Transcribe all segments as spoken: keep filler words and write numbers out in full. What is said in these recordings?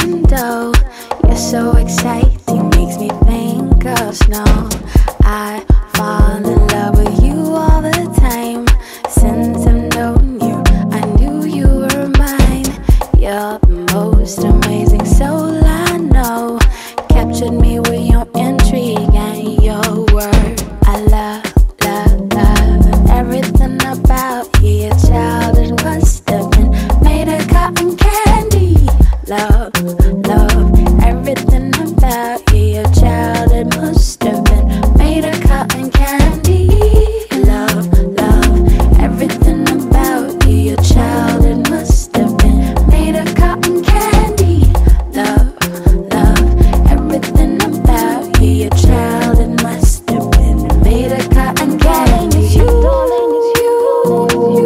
window. You're so exciting, makes me think of snow. I fall in love with you all the time. Since I've known you, I knew you were mine. You're the most amazing soul I know. Captured me with your intrigue and your word. I love, love, love everything about you. Your childhood must have been made of cotton candy. Love, love everything about you. Your childhood must have been made of cotton candy. Love, love everything about you. Your childhood must have been made of cotton candy. Love, love everything about you. Your childhood must have been made of cotton candy. You, darling, it's you, you,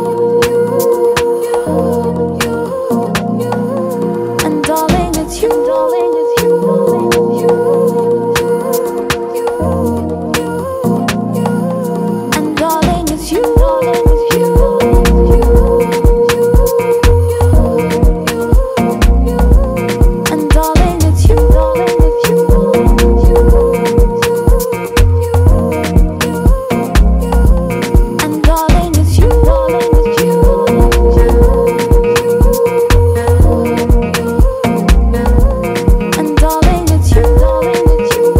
you, you, you. And darling, it's you, darling, it's you, you, you, you. And darling, it's you, darling, it's you, you, you, you. And darling, it's you, darling, it's you, you, you. And darling, it's you, darling, it's you, and darling, it's you, darling, it's you.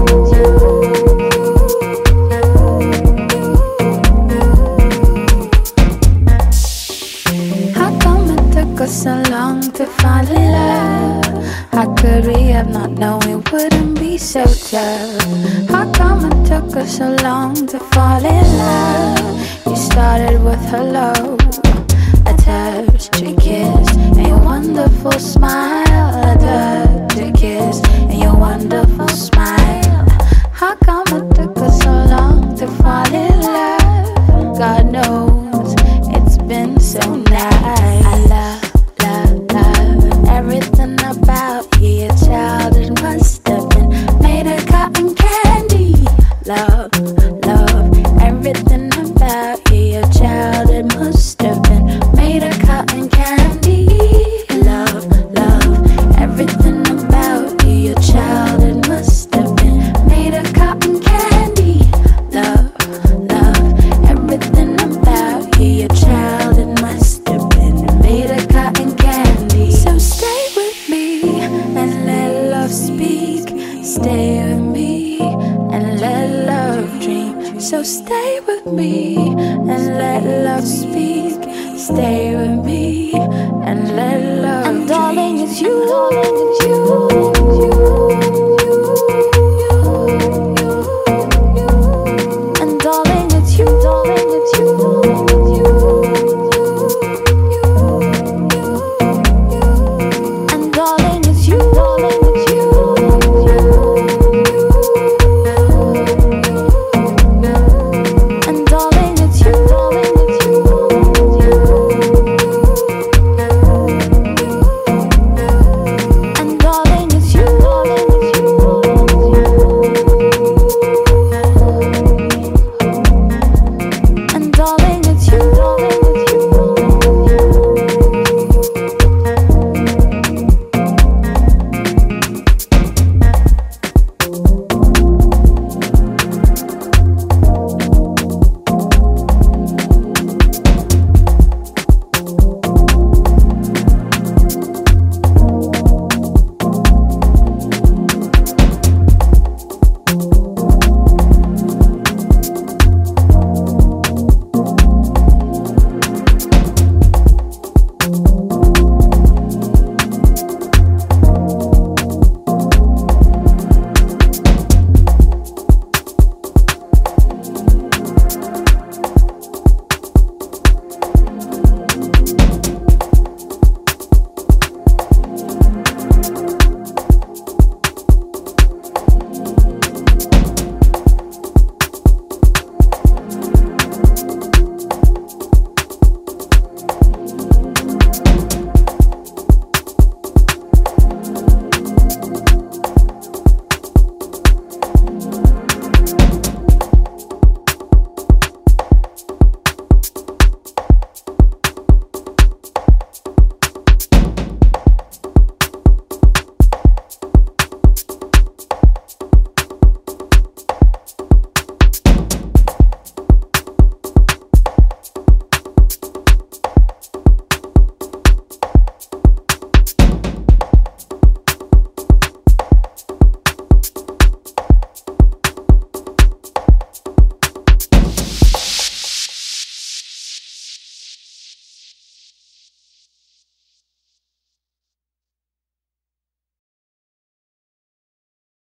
How come it took us so long to fall in love? How could we have not known it wouldn't be so tough? How come it took us so long to fall in love? You started with hello, a touch, a kiss, and your wonderful smile. A touch, a kiss, and your wonderful smile. How come it took us so long to fall in love? God knows it's been so nice. I love, love, love everything about you. Your childhood must have been made of cotton candy. Love, love everything about you. Your childhood must have been made of cotton candy. Love, love everything about you. Your childhood must have been made of cotton candy. Love, love everything about you. Your childhood must have been made of cotton candy. So stay with me and let love speak. Stay with me and let love dream. So stay with me and let love speak. Stay with me and let love dream. And darling, it's you, darling.